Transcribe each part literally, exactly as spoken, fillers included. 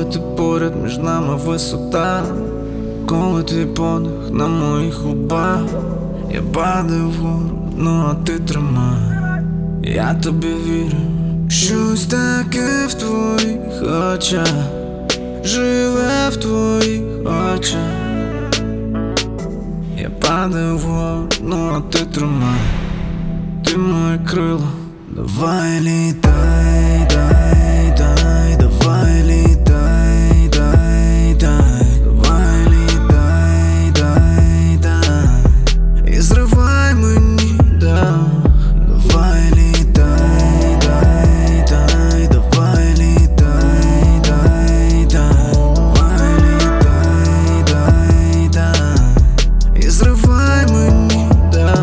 ти поряд, між нами висота. Коли твій подих на моїх губах, я падаю вгору, ну а ти тримай. Я тобі вірю, щось таке в твоїх очах живе в твоїх очах. Я падаю вгору, ну а ти тримай. Ти моє крило, давай літай, дай, дай, давай літай, дай, дай, давай літай, дай, дай, і зривай мені дах. Давай літай, дай, дай, давай літай, дай, дай, давай літай, дай, дай, і зривай мені дах.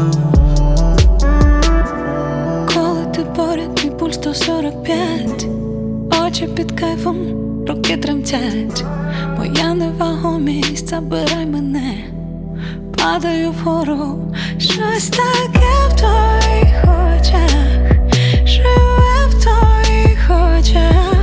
Поряд, мій пульс сто сорок п'ять, очі під кайфом, руки тремтять. Моя невагомість, забирай мене, падаю вгору. Щось таке в твоїх очах живе в твоїх очах.